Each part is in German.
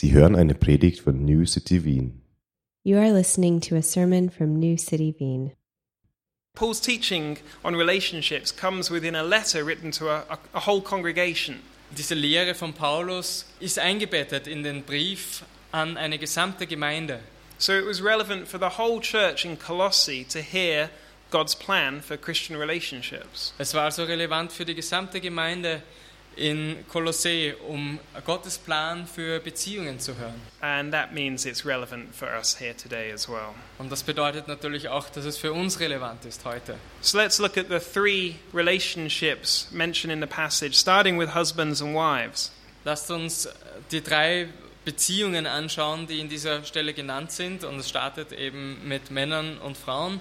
Sie hören eine Predigt von New City Wien. You are listening to a sermon from New City Wien. Paul's teaching on relationships comes within a letter written to a whole congregation. Diese Lehre von Paulus ist eingebettet in den Brief an eine gesamte Gemeinde. So it was relevant for the whole church in Colossae to hear God's plan for Christian relationships. Es war also relevant für die gesamte Gemeinde in Kolossä, um Gottes Plan für Beziehungen zu hören. And that means it's relevant for us here today as well. Und das bedeutet natürlich auch, dass es für uns relevant ist heute. So let's look at the three relationships mentioned in the passage, starting with husbands and wives. Lasst uns die drei Beziehungen anschauen, die in dieser Stelle genannt sind. Und es startet eben mit Männern und Frauen.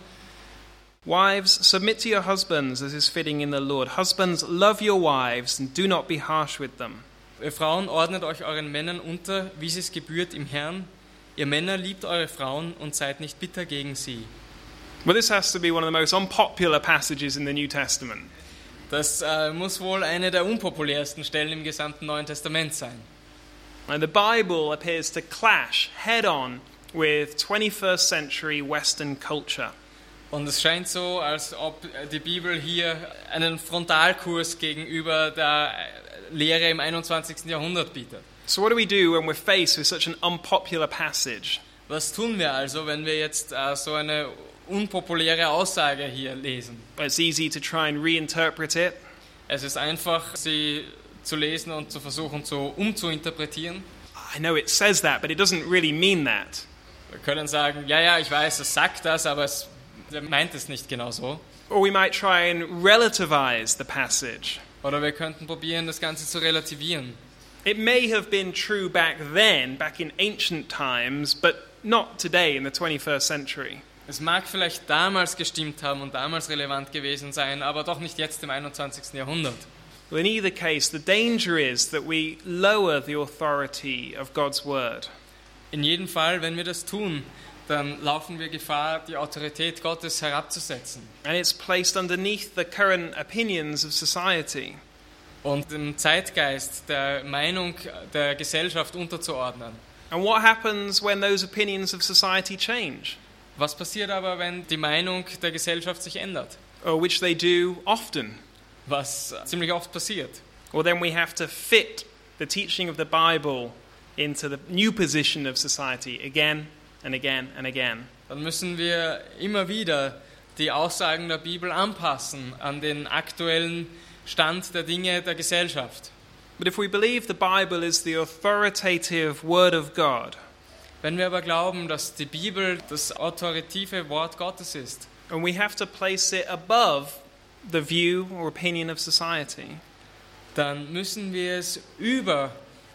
Wives, submit to your husbands as is fitting in the Lord. Husbands, love your wives and do not be harsh with them. Ihr Frauen, ordnet euch euren Männern unter, wie es gebührt im Herrn. Ihr Männer, liebt eure Frauen und seid nicht bitter gegen sie. Well, this has to be one of the most unpopular passages in the New Testament. Das muss wohl eine der unpopulärsten Stellen im gesamten Neuen Testament sein. And the Bible appears to clash head-on with 21st century Western culture. Und es scheint so, als ob die Bibel hier einen Frontalkurs gegenüber der Lehre im 21. Jahrhundert bietet. So what do we do when we're faced with such an unpopular passage? Was tun wir also, wenn wir jetzt so eine unpopuläre Aussage hier lesen? It's easy to try and reinterpret it. Es ist einfach, sie zu lesen und zu versuchen, so umzuinterpretieren. I know it says that, but it doesn't really mean that. Wir können sagen, ja, ich weiß, es sagt das, aber er meint es nicht genau so. Or we might try and relativize the passage. Oder wir könnten probieren, das Ganze zu relativieren. It may have been true back then, back in ancient times, but not today in the 21st century. Es mag vielleicht damals gestimmt haben und damals relevant gewesen sein, aber doch nicht jetzt im 21. Jahrhundert. Well, in either case, the danger is that we lower the authority of God's word. In jedem Fall, wenn wir das tun, dann laufen wir Gefahr, die Autorität Gottes herabzusetzen. And it's placed underneath the current opinions of society. Und dem Zeitgeist der Meinung der Gesellschaft unterzuordnen. And what happens when those opinions of society change? Was passiert aber, wenn die Meinung der Gesellschaft sich ändert? Or which they do often. Was ziemlich oft passiert. Well, then we have to fit the teaching of the Bible into the new position of society again and again and again. Dann müssen wir immer wieder die Aussagen der Bibel anpassen an den aktuellen Stand der Dinge der Gesellschaft. But if we believe the Bible is the authoritative word of God, wenn wir aber glauben, dass die Bibel das autoritative Wort Gottes ist, and we have to place it above the view or opinion of society, dann müssen wir es über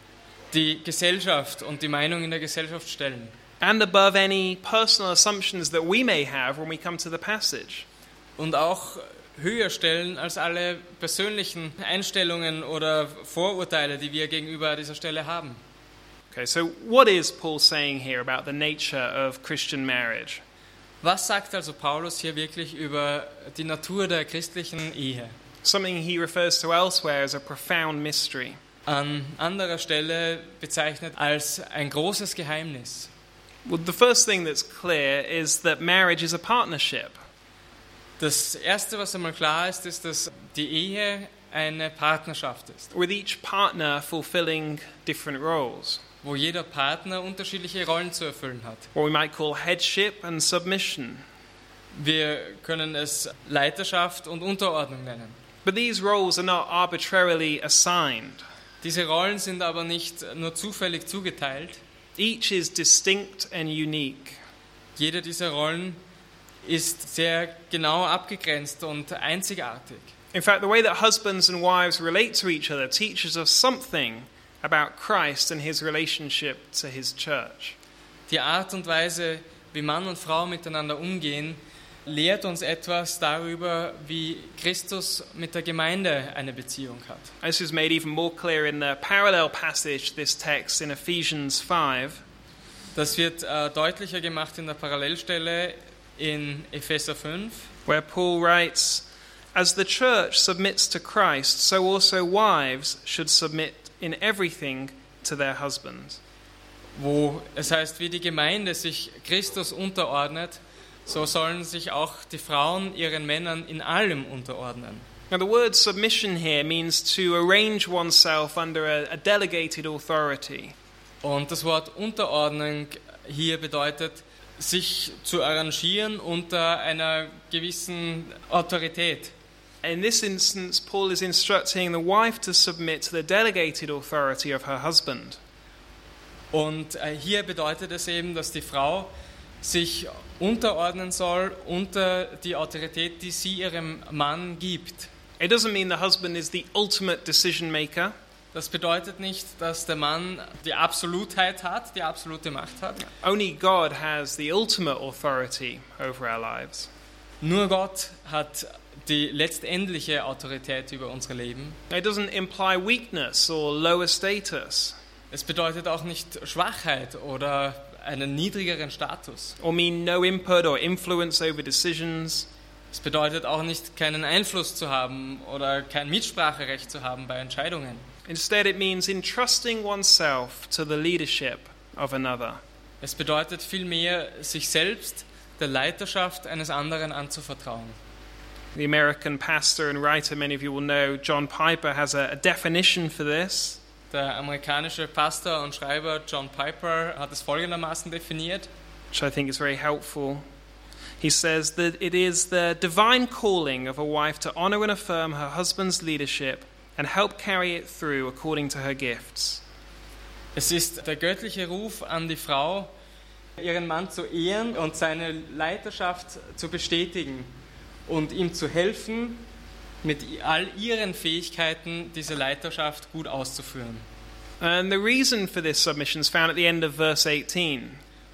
die Gesellschaft und die Meinung in der Gesellschaft stellen. And above any personal assumptions that we may have when we come to the passage. Und auch höher stellen als alle persönlichen Einstellungen oder Vorurteile, die wir gegenüber dieser Stelle haben. Okay, so what is Paul saying here about the nature of Christian marriage? Was sagt also Paulus hier wirklich über die Natur der christlichen Ehe? Something he refers to elsewhere as a profound mystery. An anderer Stelle bezeichnet als ein großes Geheimnis. Well, the first thing that's clear is that marriage is a partnership. Das erste, was einmal klar ist, ist, dass die Ehe eine Partnerschaft ist. With each partner fulfilling different roles. Wo jeder Partner unterschiedliche Rollen zu erfüllen hat. What we might call headship and submission. Wir können es Leiterschaft und Unterordnung nennen. But these roles are not arbitrarily assigned. Diese Rollen sind aber nicht nur zufällig zugeteilt. Each is distinct and unique. Jede dieser Rollen ist sehr genau abgegrenzt und einzigartig. In fact, the way that husbands and wives relate to each other teaches us something about Christ and his relationship to his church. Die Art und Weise, wie Mann und Frau miteinander umgehen, lehrt uns etwas darüber, wie Christus mit der Gemeinde eine Beziehung hat. This is made even more clear in the parallel passage, this text in Ephesians 5. Das wird deutlicher gemacht in der Parallelstelle in Epheser 5, where Paul writes, "As the church submits to Christ, so also wives should submit in everything to their husbands." wo es heißt, wie die Gemeinde sich Christus unterordnet, so sollen sich auch die Frauen ihren Männern in allem unterordnen. Now, the word submission here means to arrange oneself under a delegated authority. Und das Wort Unterordnung hier bedeutet, sich zu arrangieren unter einer gewissen Autorität. In this instance, Paul is instructing the wife to submit to the delegated authority of her husband. Und hier bedeutet es eben, dass die Frau sich unterordnen soll unter die Autorität, die sie ihrem Mann gibt. It doesn't mean the husband is the ultimate decision maker. Das bedeutet nicht, dass der Mann die Absolutheit hat, die absolute Macht hat. Only God has the ultimate authority over our lives. Nur Gott hat die letztendliche Autorität über unser Leben. It doesn't imply weakness or lower status, Es bedeutet auch nicht Schwachheit oder einen niedrigeren Status. or mean no input or influence over decisions. Es bedeutet auch nicht, keinen Einfluss zu haben oder kein Mitspracherecht zu haben bei Entscheidungen. Instead, it means entrusting oneself to the leadership of another. Es bedeutet vielmehr, sich selbst der Leiterschaft eines anderen anzuvertrauen. The American pastor and writer, many of you will know, John Piper, has a definition for this. Der amerikanische Pastor und Schreiber John Piper hat es folgendermaßen definiert, which I think is very helpful. He says that it is the divine calling of a wife to honor and affirm her husband's leadership and help carry it through according to her gifts. Es ist der göttliche Ruf an die Frau, ihren Mann zu ehren und seine Leiterschaft zu bestätigen und ihm zu helfen, mit all ihren Fähigkeiten diese Leiterschaft gut auszuführen. And the reason for this submission is found at the end of verse 18.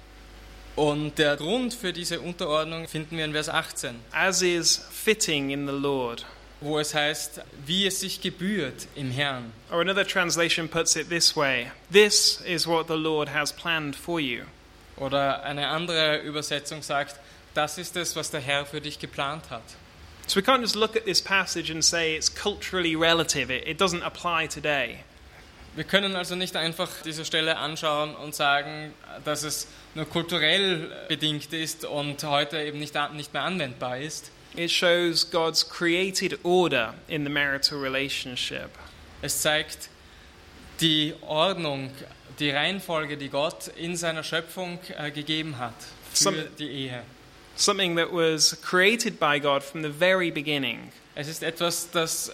Und der Grund für diese Unterordnung finden wir in Vers 18, As is fitting in the Lord. wo es heißt, wie es sich gebührt im Herrn. Or another translation puts it this way: this is what the Lord has planned for you. Oder eine andere Übersetzung sagt, das ist es, was der Herr für dich geplant hat. So we can't just look at this passage and say it's culturally relative. It doesn't apply today. Wir können also nicht einfach diese Stelle anschauen und sagen, dass es nur kulturell bedingt ist und heute eben nicht mehr anwendbar ist. It shows God's created order in the marital relationship. Es zeigt die Ordnung, die Reihenfolge, die Gott in seiner Schöpfung gegeben hat für die Ehe. Something that was created by God from the very beginning. Es ist etwas, das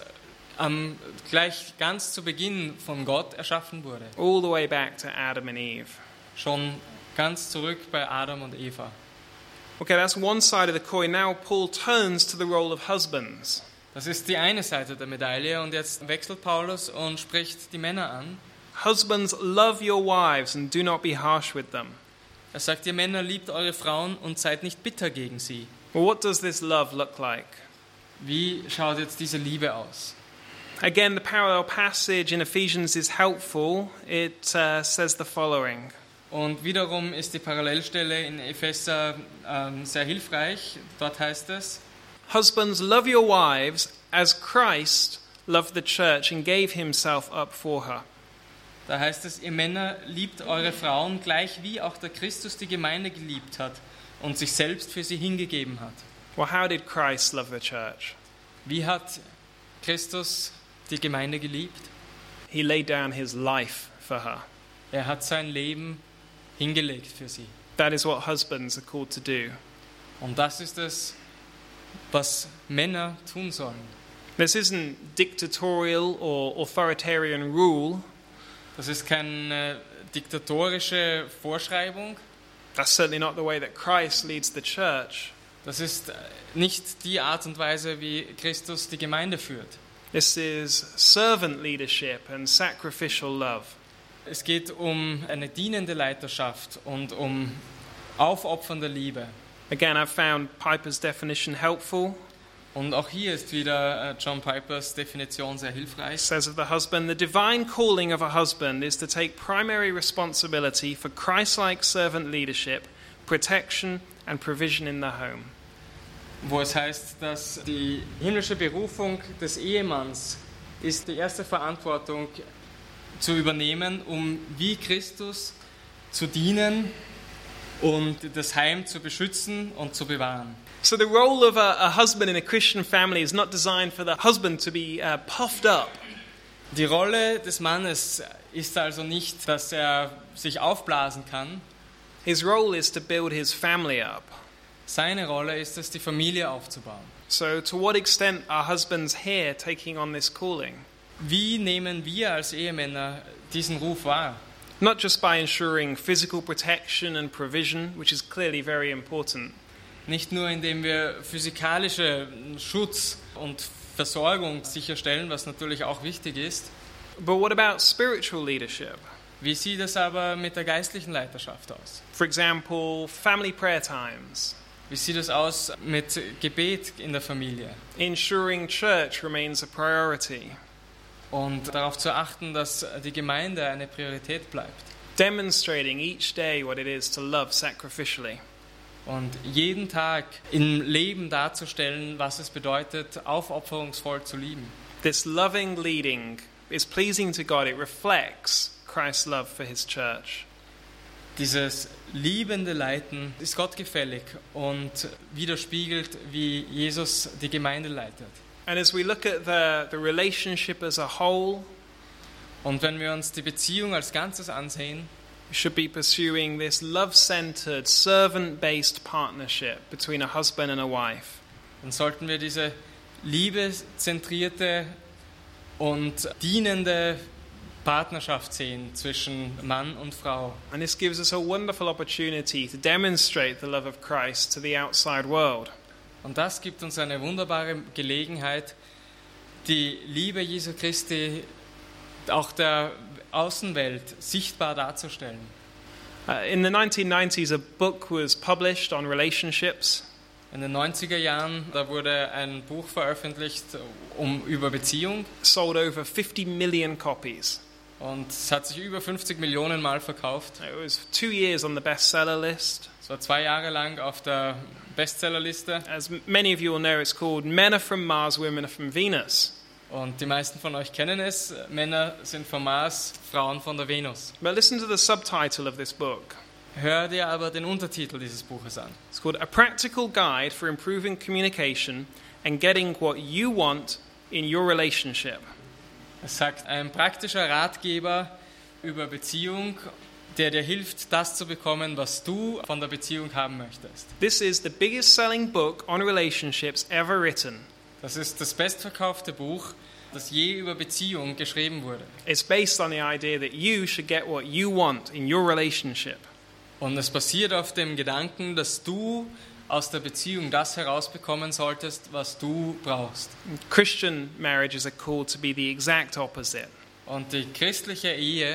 gleich ganz zu Beginn von Gott erschaffen wurde. All the way back to Adam and Eve. Schon ganz zurück bei Adam und Eva. Okay, that's one side of the coin. Now Paul turns to the role of husbands. Das ist die eine Seite der Medaille und jetzt wechselt Paulus und spricht die Männer an. Husbands, love your wives and do not be harsh with them. Er sagt, ihr Männer, liebt eure Frauen und seid nicht bitter gegen sie. Well, what does this love look like? Wie schaut jetzt diese Liebe aus? Again, the parallel passage in Ephesians is helpful. It says the following. Und wiederum ist die Parallelstelle in Epheser sehr hilfreich. Dort heißt es, Husbands, love your wives as Christ loved the church and gave himself up for her. da heißt es, ihr Männer, liebt eure Frauen gleich wie auch der Christus die Gemeinde geliebt hat und sich selbst für sie hingegeben hat. Well, how did Christ love the church? Wie hat Christus die Gemeinde geliebt? He laid down his life for her. Er hat sein Leben hingelegt für sie. That is what husbands are called to do. Und das ist es, was Männer tun sollen. This isn't dictatorial or authoritarian rule. Das ist keine diktatorische Vorschreibung. That's certainly not the way that Christ leads the church. Das ist nicht die Art und Weise, wie Christus die Gemeinde führt. This is servant leadership and sacrificial love. Es geht um eine dienende Leiterschaft und um aufopfernde Liebe. Again, I've found Piper's definition helpful. Und auch hier ist wieder John Pipers Definition sehr hilfreich. It says of the husband, the divine calling of a husband is to take primary responsibility for Christ-like servant leadership, protection and provision in the home. Wo es heißt, dass die himmlische Berufung des Ehemanns ist, die erste Verantwortung zu übernehmen, um wie Christus zu dienen und das Heim zu beschützen und zu bewahren. So the role of a husband in a Christian family is not designed for the husband to be puffed up. Die Rolle des Mannes ist also nicht, dass er sich aufblasen kann. His role is to build his family up. Seine Rolle ist es, die Familie aufzubauen. So to what extent are husbands here taking on this calling? Wie nehmen wir als Ehemänner diesen Ruf wahr? Not just by ensuring physical protection and provision, which is clearly very important, Nicht nur, indem wir physikalische Schutz und Versorgung sicherstellen, was natürlich auch wichtig ist. but what about spiritual leadership? Wie sieht es aber mit der geistlichen Leiterschaft aus? For example, family prayer times, Wie sieht es aus mit Gebet in der Familie? ensuring church remains a priority, Und darauf zu achten, dass die Gemeinde eine Priorität bleibt. demonstrating each day what it is to love sacrificially. Und jeden Tag im Leben darzustellen, was es bedeutet, aufopferungsvoll zu lieben. This loving leading is pleasing to God. It reflects Christ's love for his church. Dieses liebende Leiten ist gottgefällig und widerspiegelt, wie Jesus die Gemeinde leitet. And as we look at the relationship as a whole, Und wenn wir uns die Beziehung als Ganzes ansehen, we should be pursuing this love-centered, servant-based partnership between a husband and a wife. dann sollten wir diese liebezentrierte und dienende Partnerschaft sehen zwischen Mann und Frau. And this gives us a wonderful opportunity to demonstrate the love of Christ to the outside world. Und das gibt uns eine wunderbare Gelegenheit, die Liebe Jesu Christi auch der Außenwelt sichtbar darzustellen. In the 1990s, a book was published on relationships. In den 90er Jahren, da wurde ein Buch veröffentlicht über Beziehung Sold over 50 million copies. und es hat sich über 50 Millionen Mal verkauft. It was 2 years on the bestseller list. Es war 2 Jahre lang auf der Bestsellerliste As many of you will know, it's called Men Are From Mars, Women Are From Venus. und die meisten von euch kennen es. Männer sind vom Mars, Frauen von der Venus. But listen to the subtitle of this book. Hör dir aber den Untertitel dieses Buches an. It's called A Practical Guide for Improving Communication and Getting What You Want in Your Relationship. Es sagt, ein praktischer Ratgeber über Beziehung, der dir hilft, das zu bekommen, was du von der Beziehung haben möchtest. This is the biggest selling book on relationships ever written. Das ist das bestverkaufte Buch, das je über Beziehung geschrieben wurde. It's based on the idea that you should get what you want in your relationship. Und es basiert auf dem Gedanken, dass du aus der Beziehung das herausbekommen solltest, was du brauchst. Christian marriages are called to be the exact opposite. Und die christliche Ehe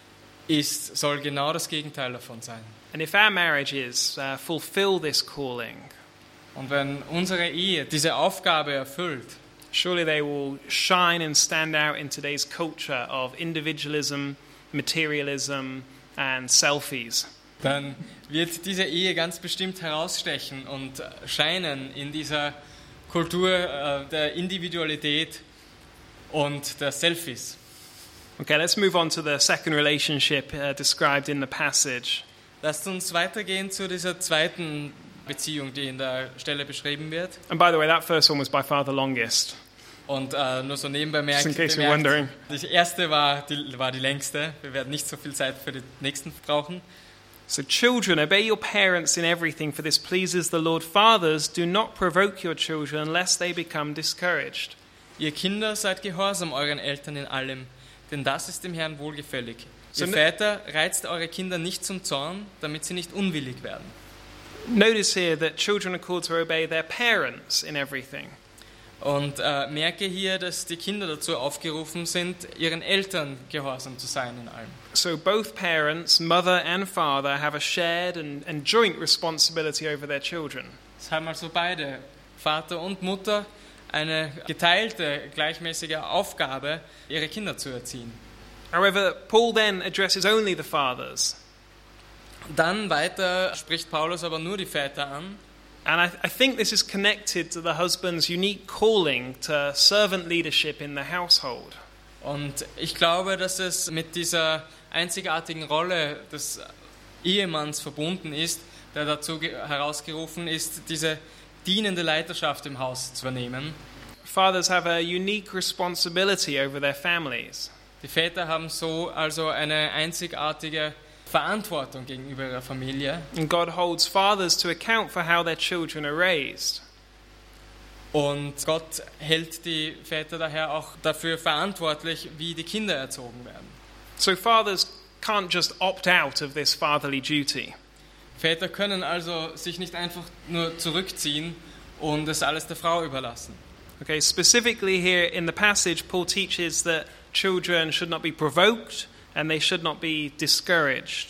soll genau das Gegenteil davon sein. And if our marriages fulfill this calling, Und wenn unsere Ehe diese Aufgabe erfüllt, surely they will shine and stand out in today's culture of individualism, materialism, and selfies. dann wird diese Ehe ganz bestimmt herausstechen und scheinen in dieser Kultur der Individualität und der Selfies. Okay, let's move on to the second relationship described in the passage. Lasst uns weitergehen zu dieser zweiten Beziehung, die in der Stelle beschrieben wird. And by the way, that first one was by far the longest. Und nur so nebenbei Just in case you're wondering. die erste war die längste. Wir werden nicht so viel Zeit für die nächsten brauchen. So children, obey your parents in everything, for this pleases the Lord. Fathers, do not provoke your children, lest they become discouraged. Ihr Kinder, seid gehorsam euren Eltern in allem, denn das ist dem Herrn wohlgefällig. So Ihr Väter, reizt eure Kinder nicht zum Zorn, damit sie nicht unwillig werden. Notice here that children are called to obey their parents in everything. Und merke hier, dass die Kinder dazu aufgerufen sind, ihren Eltern gehorsam zu sein in allem. So both parents, mother and father, have a shared and joint responsibility over their children. Es haben also beide, Vater und Mutter, eine geteilte, gleichmäßige Aufgabe, ihre Kinder zu erziehen. However, Paul then addresses only the fathers. Dann weiter spricht Paulus aber nur die Väter an. And I think this is connected to the husband's unique calling to servant leadership in the household. Und ich glaube, dass es mit dieser einzigartigen Rolle des Ehemanns verbunden ist, der dazu herausgerufen ist, diese dienende Leiterschaft im Haus zu übernehmen. Fathers have a unique responsibility over their families. Die Väter haben so also eine einzigartige Verantwortung gegenüber ihrer Familie. And God holds fathers to account for how their children are raised. Und Gott hält die Väter daher auch dafür verantwortlich, wie die Kinder erzogen werden. So fathers can't just opt out of this fatherly duty. Väter können also sich nicht einfach nur zurückziehen und es alles der Frau überlassen. Okay, specifically here in the passage, Paul teaches that children should not be provoked and they should not be discouraged.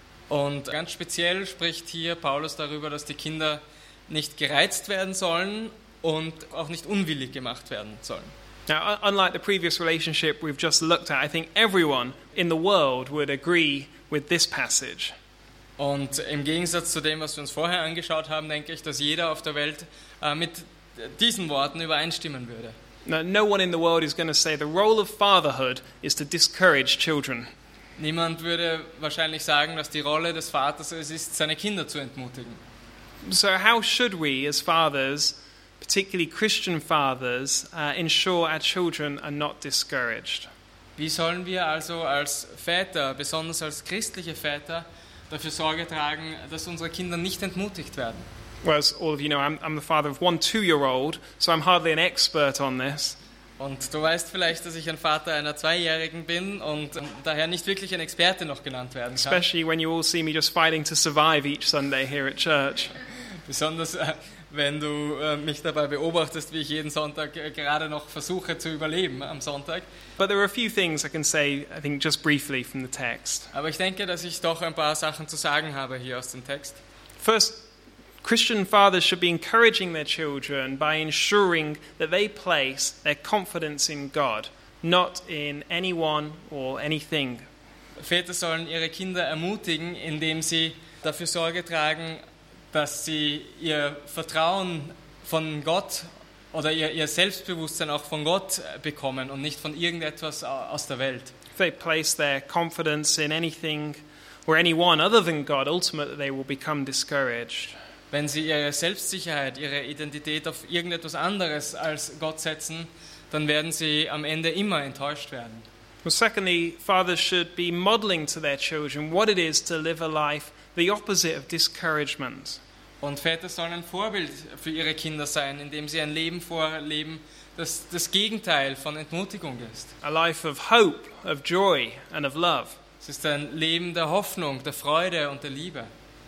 Und ganz speziell spricht hier Paulus darüber, dass die Kinder nicht gereizt werden sollen und auch nicht unwillig gemacht werden sollen. Now, unlike the previous relationship we've just looked at, I think everyone in the world would agree with this passage. Und im Gegensatz zu dem, was wir uns vorher angeschaut haben, denke ich, dass jeder auf der Welt mit diesen Worten übereinstimmen würde. Now, no one in the world is going to say the role of fatherhood is to discourage children. Niemand würde wahrscheinlich sagen, dass die Rolle des Vaters es ist, seine Kinder zu entmutigen. So how should we as fathers, particularly Christian fathers, ensure our children are not discouraged? Wie sollen wir also als Väter, besonders als christliche Väter, dafür Sorge tragen, dass unsere Kinder nicht entmutigt werden? Well, as all of you know, I'm the father of one 2-year-old, so I'm hardly an expert on this. Und du weißt vielleicht, dass ich ein Vater einer 2-Jährigen bin und daher nicht wirklich ein Experte noch genannt werden kann. Especially when you all see me just fighting to survive each Sunday here at church. Besonders wenn du mich dabei beobachtest, wie ich jeden Sonntag gerade noch versuche zu überleben am Sonntag. But there are a few things I can say, I think, just briefly from the text. Aber ich denke, dass ich doch ein paar Sachen zu sagen habe hier aus dem Text. First, Christian fathers should be encouraging their children by ensuring that they place their confidence in God, not in anyone or anything. Väter sollen ihre Kinder ermutigen, indem sie dafür Sorge tragen, dass sie ihr Vertrauen von Gott oder ihr Selbstbewusstsein auch von Gott bekommen und nicht von irgendetwas aus der Welt. If they place their confidence in anything or anyone other than God, ultimately they will become discouraged. Wenn sie ihre Selbstsicherheit, ihre Identität auf irgendetwas anderes als Gott setzen, dann werden sie am Ende immer enttäuscht werden. Well, secondly, fathers should be modeling to their children what it is to live a life the opposite of discouragement. Und Väter sollen ein Vorbild für ihre Kinder sein, indem sie ein Leben vorleben, das das Gegenteil von Entmutigung ist. A life of hope, of joy and of love. Es ist ein Leben der Hoffnung, der Freude und der Liebe.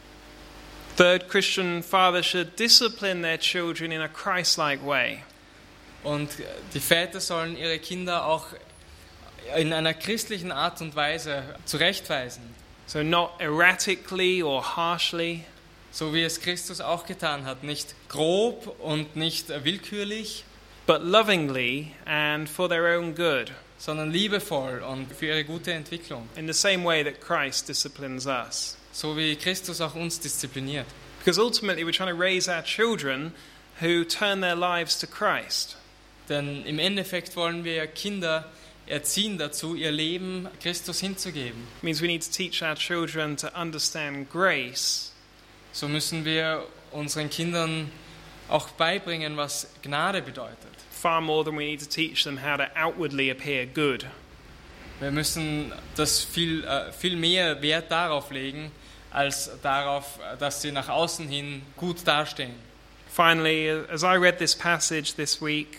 Third, Christian fathers should discipline their children in a Christ-like way. Und die Väter sollen ihre Kinder auch in einer christlichen Art und Weise zurechtweisen. So not erratically or harshly, So wie es Christus auch getan hat. Nicht grob und nicht willkürlich, but lovingly and for their own good, sondern liebevoll und für ihre gute Entwicklung. in the same way that Christ disciplines us. So wie Christus auch uns diszipliniert. Because ultimately we're trying to raise our children who turn their lives to Christ. Denn im Endeffekt wollen wir Kinder erziehen dazu, ihr Leben Christus hinzugeben. It means we need to teach our children to understand grace, So müssen wir unseren Kindern auch beibringen, was Gnade bedeutet. far more than we need to teach them how to outwardly appear good. Wir müssen das viel mehr Wert darauf legen, als darauf, dass sie nach außen hin gut dastehen. Finally, as I read this passage this week,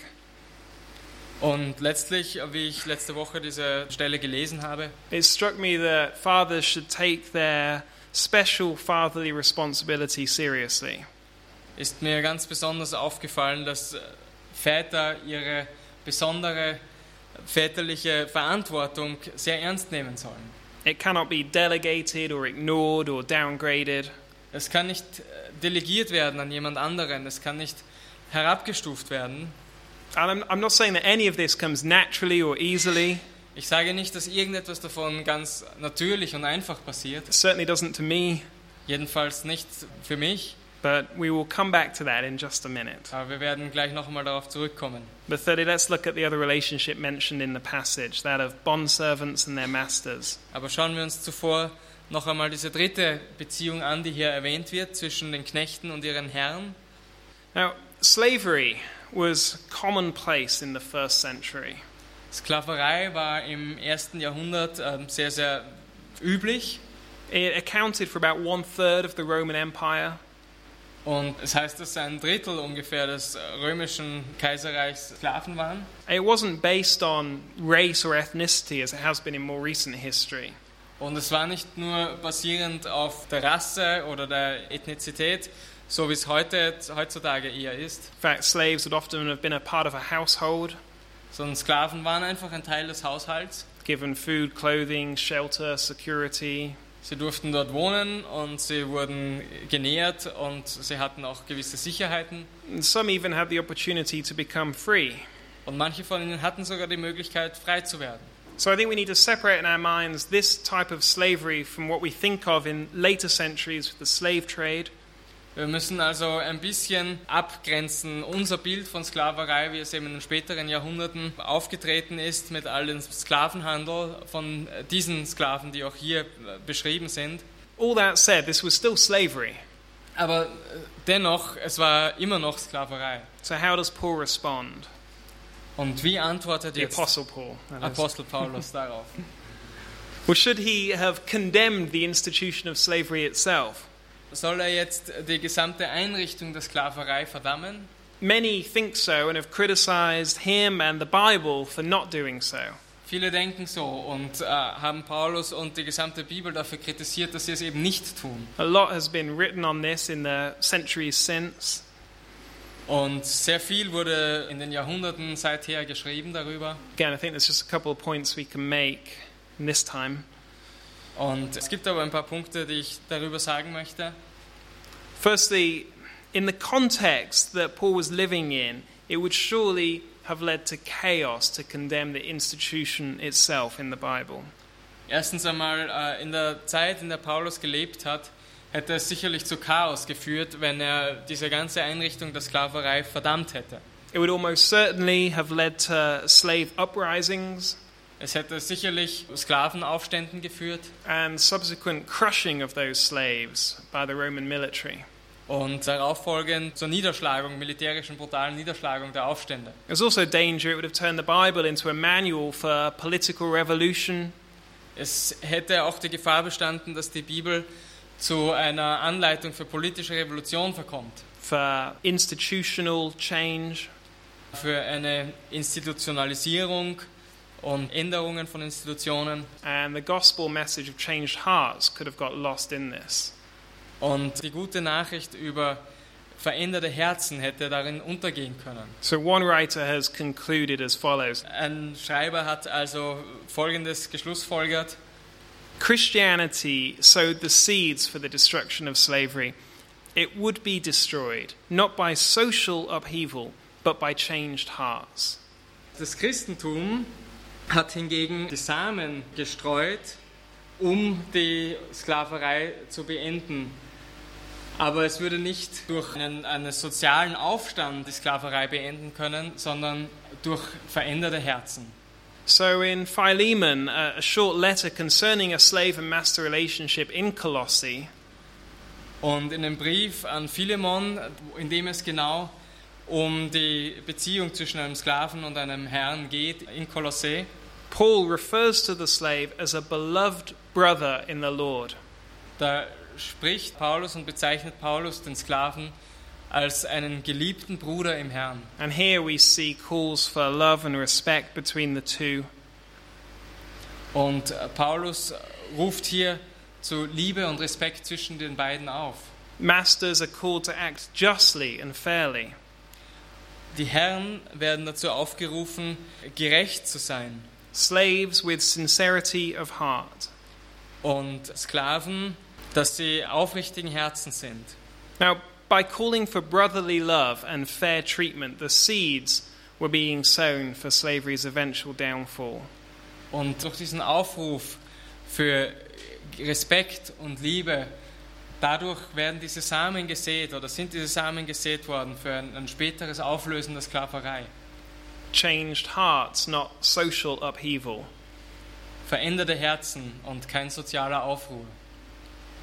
Und letztlich, wie ich letzte Woche diese Stelle gelesen habe, it struck me that fathers should take their special fatherly responsibility seriously. ist mir ganz besonders aufgefallen, dass Väter ihre besondere väterliche Verantwortung sehr ernst nehmen sollen. It cannot be delegated or ignored or downgraded. Es kann nicht delegiert werden an jemand anderen, es kann nicht herabgestuft werden. And I'm not saying that any of this comes naturally or easily. Ich sage nicht, dass irgendetwas davon ganz natürlich und einfach passiert, It certainly doesn't to me, jedenfalls nicht für mich, but we will come back to that in just a minute. aber wir werden gleich noch einmal darauf zurückkommen. But thirdly, let's look at the other relationship mentioned in the passage, that of bondservants and their masters. Aber schauen wir uns zuvor noch einmal diese dritte Beziehung an, die hier erwähnt wird, zwischen den Knechten und ihren Herren. Now, slavery was commonplace in the first century. Sklaverei war im 1. Jahrhundert sehr, sehr üblich. It accounted for about 1/3 of the Roman Empire. Und es heißt, dass 1/3 ungefähr des römischen Kaiserreichs Sklaven waren. It wasn't based on race or ethnicity as it has been in more recent history. Und es war nicht nur basierend auf der Rasse oder der Ethnizität, so wie es heutzutage eher ist. In fact, slaves would often have been a part of a household, Sondern Sklaven waren einfach ein Teil des Haushalts. given food, clothing, shelter, security. Sie durften dort wohnen und sie wurden genährt und sie hatten auch gewisse Sicherheiten. And some even had the opportunity to become free. Und manche von ihnen hatten sogar die Möglichkeit, frei zu werden. So I think we need to separate in our minds this type of slavery from what we think of in later centuries with the slave trade. Wir müssen also ein bisschen abgrenzen, unser Bild von Sklaverei, wie es eben in den späteren Jahrhunderten aufgetreten ist, mit all dem Sklavenhandel von diesen Sklaven, die auch hier beschrieben sind. All that said, this was still slavery. Aber dennoch, es war immer noch Sklaverei. So how does Paul respond? Und wie antwortet The jetzt Apostle Paul. that is. Apostel Paulus darauf? Well, should he have condemned the institution of slavery itself? Soll er jetzt die gesamte Einrichtung der Sklaverei verdammen? Many think so and have criticized him and the Bible for not doing so. Viele denken so und haben Paulus und die gesamte Bibel dafür kritisiert, dass sie es eben nicht tun. A lot has been written on this in the centuries since. Und sehr viel wurde in den Jahrhunderten seither geschrieben darüber. Again, I think there's just a couple of points we can make in this time. Und es gibt aber ein paar Punkte, die ich darüber sagen möchte. Firstly, in the context that Paul was living in, it would surely have led to chaos to condemn the institution itself in the Bible. Erstens einmal, in der Zeit, in der Paulus gelebt hat, hätte es sicherlich zu Chaos geführt, wenn er diese ganze Einrichtung der Sklaverei verdammt hätte. It would almost certainly have led to slave uprisings Es hätte sicherlich Sklavenaufständen geführt and subsequent crushing of those slaves by the Roman military. und darauf folgend zur Niederschlagung, militärischen brutalen Niederschlagung der Aufstände. There's also danger it would have turned the Bible into a manual for political revolution, Es hätte auch die Gefahr bestanden, dass die Bibel zu einer Anleitung für politische Revolution verkommt, for institutional change, für eine Institutionalisierung und Änderungen von Institutionen. and the gospel message of changed hearts could have got lost in this. Und die gute Nachricht über veränderte Herzen hätte darin untergehen können. So one writer has concluded as follows: Ein Schreiber hat also Folgendes geschlussfolgert: Christianity sowed the seeds for the destruction of slavery. It would be destroyed, not by social upheaval, but by changed hearts. Das Christentum hat hingegen die Samen gestreut, um die Sklaverei zu beenden. Aber es würde nicht durch einen sozialen Aufstand die Sklaverei beenden können, sondern durch veränderte Herzen. So in Philemon, a short letter concerning a slave and master relationship in Colossae, Und in dem Brief an Philemon, in dem es genau um die Beziehung zwischen einem Sklaven und einem Herrn geht, in Kolossä, Paul refers to the slave as a beloved brother in the Lord. da spricht Paulus und bezeichnet Paulus den Sklaven als einen geliebten Bruder im Herrn. And here we see calls for love and respect between the two. Und Paulus ruft hier zu Liebe und Respekt zwischen den beiden auf. Masters are called to act justly and fairly. Die Herren werden dazu aufgerufen, gerecht zu sein. Slaves with sincerity of heart. Und Sklaven, dass sie aufrichtigen Herzen sind. Now, by calling for brotherly love and fair treatment, the seeds were being sown for slavery's eventual downfall. Und durch diesen Aufruf für Respekt und Liebe, dadurch werden diese Samen gesät oder sind diese Samen gesät worden für ein späteres Auflösen der Sklaverei. Changed hearts, not social upheaval. Veränderte Herzen und kein sozialer Aufruhr.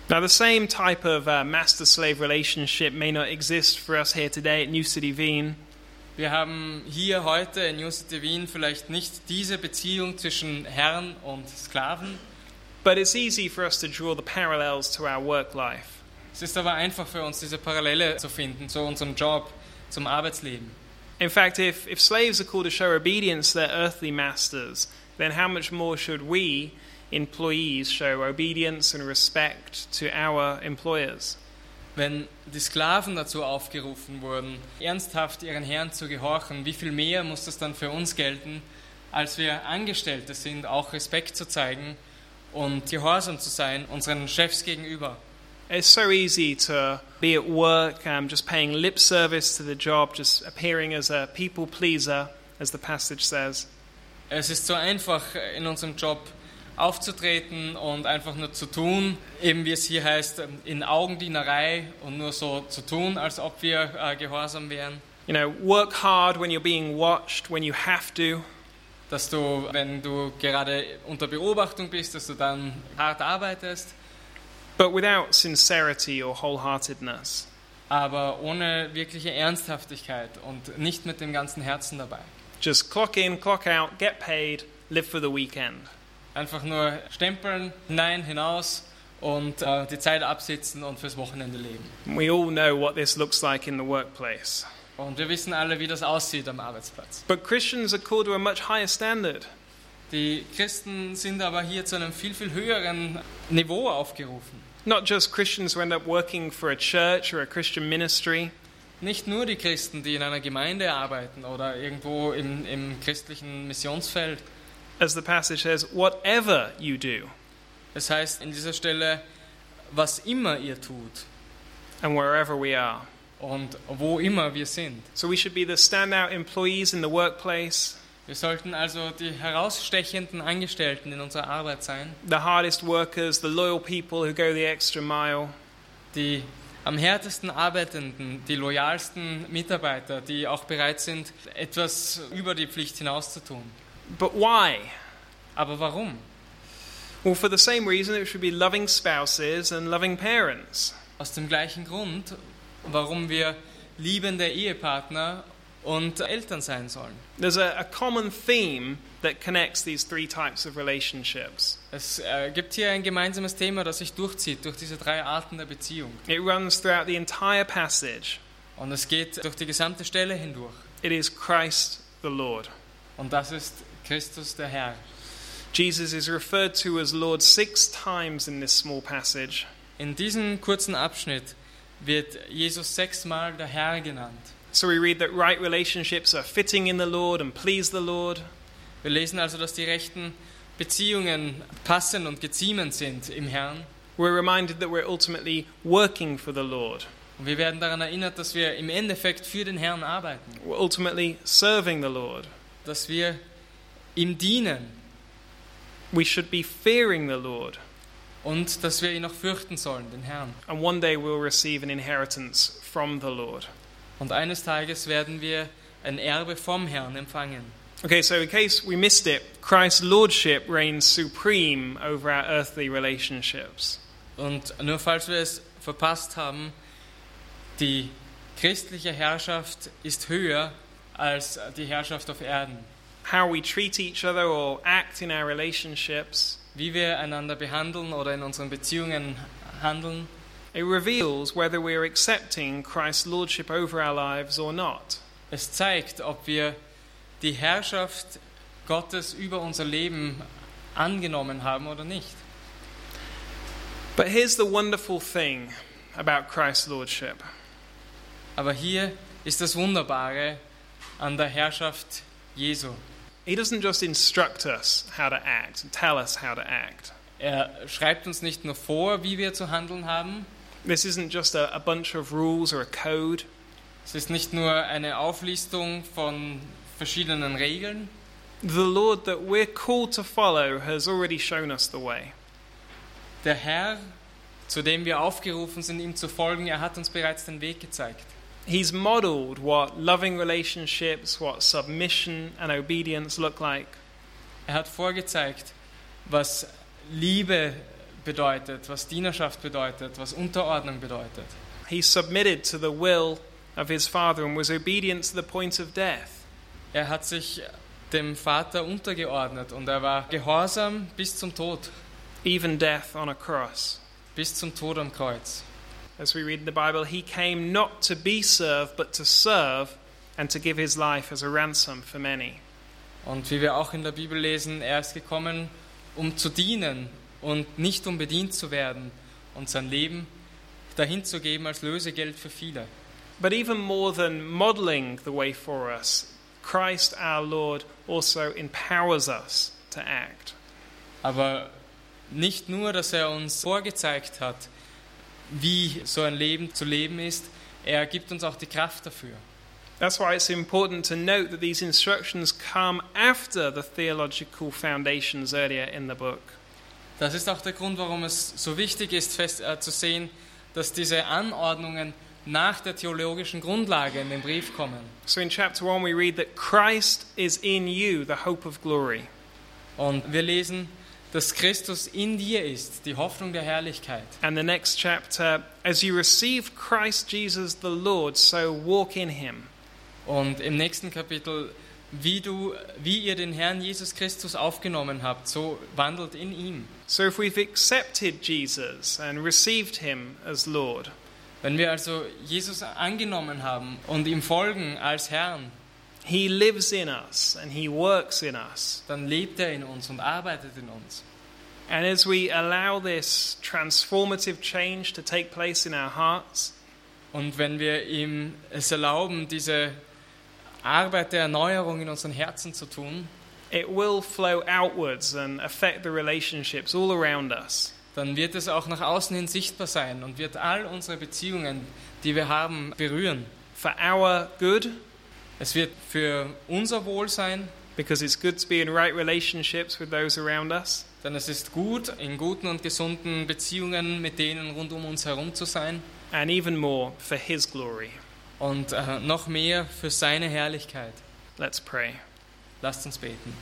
Now, the same type of master-slave relationship may not exist for us here today at New City Wien. Wir haben hier heute in New City Wien vielleicht nicht diese Beziehung zwischen Herrn und Sklaven, But it's easy for us to draw the parallels to our work life. es ist aber einfach für uns, diese Parallele zu finden zu unserem Job, zum Arbeitsleben. In fact, if slaves are called to show obedience to their earthly masters, then how much more should we, employees, show obedience and respect to our employers? Wenn die Sklaven dazu aufgerufen wurden, ernsthaft ihren Herrn zu gehorchen, wie viel mehr muss das dann für uns gelten, als wir Angestellte sind, auch Respekt zu zeigen und gehorsam zu sein unseren Chefs gegenüber. It's so easy to be at work, just paying lip service to the job, just appearing as a people pleaser, as the passage says. Es ist so einfach, in unserem Job aufzutreten und einfach nur zu tun, eben wie es hier heißt, in Augendienerei und nur so zu tun, als ob wir gehorsam wären. You know, work hard when you're being watched, when you have to. Dass du, wenn du gerade unter Beobachtung bist, dass du dann hart arbeitest, But without sincerity or wholeheartedness. aber ohne wirkliche Ernsthaftigkeit und nicht mit dem ganzen Herzen dabei. Just clock in, clock out, get paid, live for the weekend. Einfach nur stempeln, hinein, hinaus und die Zeit absitzen und fürs Wochenende leben. We all know what this looks like in the workplace. Und wir wissen alle, wie das aussieht am Arbeitsplatz. But Christians are called to a much higher standard. Die Christen sind aber hier zu einem viel, viel höheren Niveau aufgerufen. Not just Christians who end up working for a church or a Christian ministry, Nicht nur die Christen, die in einer Gemeinde arbeiten oder irgendwo im christlichen Missionsfeld. as the passage says, whatever you do Es heißt in dieser Stelle, was immer ihr tut and wherever we are. und wo immer wir sind. So we should be the standout employees in the workplace, Wir sollten also die herausstechenden Angestellten in unserer Arbeit sein, the hardest workers, the loyal people who go the extra mile. die am härtesten arbeitenden, die loyalsten Mitarbeiter, die auch bereit sind, etwas über die Pflicht hinaus zu tun. But why? Aber warum? Well, for the same reason it should be loving spouses and loving parents. Aus dem gleichen Grund, warum wir liebende Ehepartner und Eltern sein sollen. There's a common theme that connects these three types of relationships. Es gibt hier ein gemeinsames Thema, das sich durchzieht durch diese drei Arten der Beziehung. It runs throughout the entire passage. Und es geht durch die gesamte Stelle hindurch. It is Christ the Lord. Und das ist Christus der Herr. Jesus is referred to as Lord 6 times in this small passage. In diesem kurzen Abschnitt wird Jesus 6-mal der Herr genannt. So we read that right relationships are fitting in the Lord and please the Lord. Wir lesen also, dass die rechten Beziehungen passend und geziemend sind im Herrn. We're reminded that we're ultimately working for the Lord. Und wir werden daran erinnert, dass wir im Endeffekt für den Herrn arbeiten. We're ultimately serving the Lord. Dass wir ihm dienen We should be fearing the Lord. und dass wir ihn auch fürchten sollen, den Herrn. And one day we'll receive an inheritance from the Lord. Und eines Tages werden wir ein Erbe vom Herrn empfangen. Okay, so in case we missed it, Christ's Lordship reigns supreme over our earthly relationships. Und nur falls wir es verpasst haben, die christliche Herrschaft ist höher als die Herrschaft auf Erden. How we treat each other or act in our relationships, Wie wir einander behandeln oder in unseren Beziehungen handeln, it reveals whether we're accepting Christ's Lordship over our lives or not. es zeigt, ob wir die Herrschaft Gottes über unser Leben angenommen haben oder nicht. But here's the wonderful thing about Christ's Lordship. Aber hier ist das Wunderbare an der Herrschaft Jesu. He doesn't just instruct us how to act and tell us how to act. Er schreibt uns nicht nur vor, wie wir zu handeln haben. This isn't just a bunch of rules or a code. Es ist nicht nur eine Auflistung von verschiedenen Regeln. The Lord that we're called to follow has already shown us the way. Der Herr, zu dem wir aufgerufen sind, ihm zu folgen, er hat uns bereits den Weg gezeigt. He's modeled what loving relationships, what submission and obedience look like. Er hat vorgezeigt, was Liebe bedeutet, was Dienerschaft bedeutet, was Unterordnung bedeutet. He submitted to the will of his Father and was obedient to the point of death. Er hat sich dem Vater untergeordnet und er war gehorsam bis zum Tod, Even death on a cross. bis zum Tod am Kreuz. As we read in the Bible, he came not to be served, but to serve and to give his life as a ransom for many. Und wie wir auch in der Bibel lesen, er ist gekommen, um zu dienen und nicht um bedient zu werden und sein Leben dahin zu geben als Lösegeld für viele. But even more than modeling the way for us, Christ our Lord also empowers us to act. Aber nicht nur, dass er uns vorgezeigt hat, wie so ein Leben zu leben ist, er gibt uns auch die Kraft dafür. That's why it's important to note that these instructions come after the theological foundations earlier in the book. Das ist auch der Grund, warum es so wichtig ist, zu sehen, dass diese Anordnungen nach der theologischen Grundlage in den Brief kommen. So in chapter 1 we read that Christ is in you, the hope of glory. Und wir lesen, dass Christus in dir ist, die Hoffnung der Herrlichkeit. And the next chapter, as you receive Christ Jesus the Lord, so walk in him. Und im nächsten Kapitel, wie ihr den Herrn Jesus Christus aufgenommen habt, so wandelt in ihm. So if we've accepted Jesus and received him as Lord, Wenn wir also Jesus angenommen haben und ihm folgen als Herrn, he lives in us and he works in us. dann lebt er in uns und arbeitet in uns. And as we allow this transformative change to take place in our hearts, Und wenn wir ihm es erlauben, diese Arbeit der Erneuerung in unseren Herzen zu tun, it will flow outwards and affect the relationships all around us. dann wird es auch nach außen hin sichtbar sein und wird all unsere Beziehungen, die wir haben, berühren. For our good, Es wird für unser Wohl sein, because it's good to be in right relationships with those around us. denn es ist gut, in guten und gesunden Beziehungen mit denen rund um uns herum zu sein And even more for his glory. und noch mehr für seine Herrlichkeit. Let's pray. Lasst uns beten.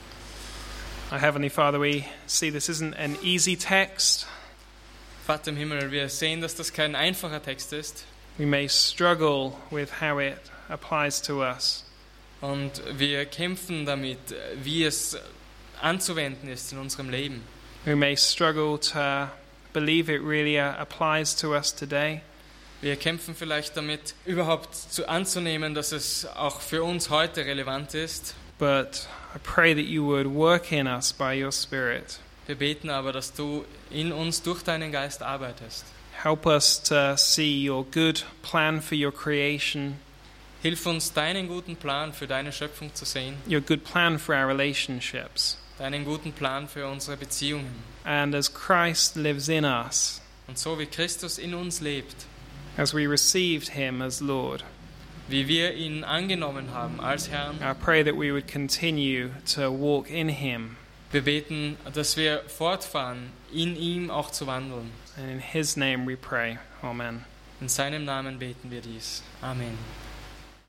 Our Heavenly Father, we see this isn't an easy text. Vater im Himmel, wir sehen, dass das kein einfacher Text ist We may struggle with how it applies to us. und wir kämpfen damit, wie es anzuwenden ist in unserem Leben. We may struggle to believe it really applies to us today. Wir kämpfen vielleicht damit, überhaupt anzunehmen, dass es auch für uns heute relevant ist. But I pray that you would work in us by your Spirit. Wir beten aber, dass du in uns durch deinen Geist arbeitest. Help us to see your good plan for your creation, Hilf uns, deinen guten Plan für deine Schöpfung zu sehen, your good plan for our relationships. deinen guten Plan für unsere Beziehungen. And as Christ lives in us, Und so wie Christus in uns lebt, as we received him as Lord, wie wir ihn angenommen haben als Herrn, I pray that we would continue to walk in him. wir beten, dass wir fortfahren, in ihm auch zu wandeln. And in his name we pray. Amen. In seinem Namen beten wir dies. Amen.